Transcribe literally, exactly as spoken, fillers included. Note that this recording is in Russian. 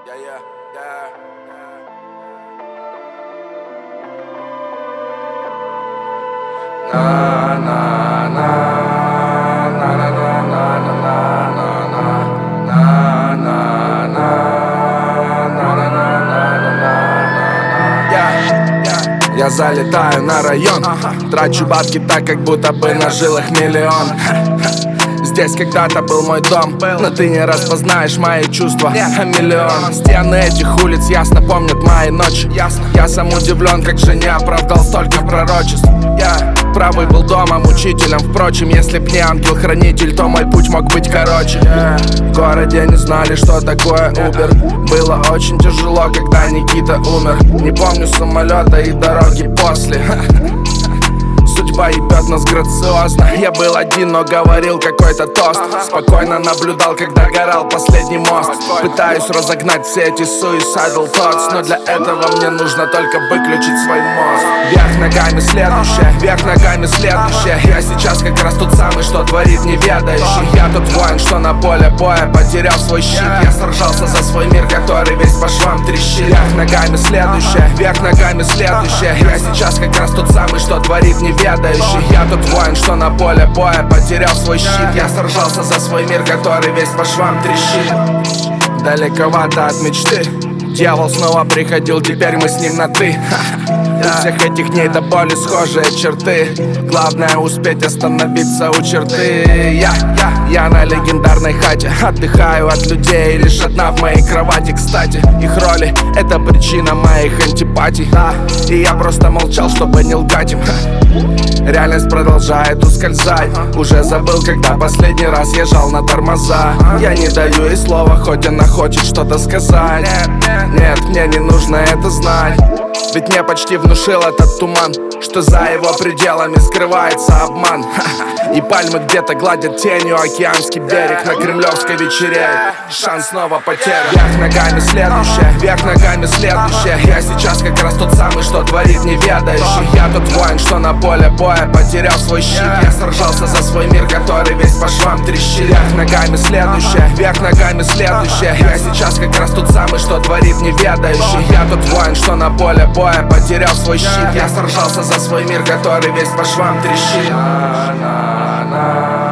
Yeah, yeah, yeah. Na na na na na na na na na na na на на на. Я залетаю на район, трачу бабки так, как будто бы на жилах миллион. Здесь когда-то был мой дом, но ты не распознаешь мои чувства. А миллион стены этих улиц ясно помнят мои ночи. Я сам удивлен, как же не оправдал столько пророчеств. Я правый был домом, учителем. Впрочем, если б не ангел-хранитель, то мой путь мог быть короче. В городе не знали, что такое Uber. Было очень тяжело, когда Никита умер. Не помню самолета и дороги после. Судьба ебет нас грациозно. Я был один, но говорил какой-то тост. Спокойно наблюдал, когда горал последний мост. Пытаюсь разогнать все эти suicidal thoughts, но для этого мне нужно только выключить свой мозг. Вверх ногами следующее, вверх ногами следующее. Я сейчас как раз тот самый, что творит неведающий. Я тот воин, что на поле боя потерял свой щит. Я сражался за свой мир, который весь по швам трещит. Вверх ногами следующее, вверх ногами следующее. Я сейчас как раз тот самый, что творит неведающий. Я тот воин, что на поле боя потерял свой щит. Я сражался за свой мир, который весь по швам трещит. Далековато от мечты дьявол снова приходил, теперь мы с ним на «ты». У всех этих дней до боли схожие черты. Главное успеть остановиться у черты. Я, я, я на легендарной хате отдыхаю от людей, лишь одна в моей кровати. Кстати, их роли — это причина моих антипатий. И я просто молчал, чтобы не лгать им. Реальность продолжает ускользать. Уже забыл, когда последний раз езжал на тормоза. Я не даю ей слова, хоть она хочет что-то сказать. Нет, мне не нужно это знать. Ведь мне почти внушил этот туман, что за его пределами скрывается обман. И пальмы где-то гладят тенью океанский берег. На Кремлевской вечереет, шанс снова потерян. Вверх ногами следующее, вверх ногами следующее. Я сейчас как раз тот самый, что творит неведающий. Я тот воин, что на поле боя потерял свой щит. Я сражался за свой мир, который весь по швам трещит. Вверх ногами следующее, вверх ногами следующее. Я сейчас как раз тот самый, что творит неведающий. Я тот воин, что на поле боя потерял свой щит. Я сражался за свой мир, который весь по швам трещит.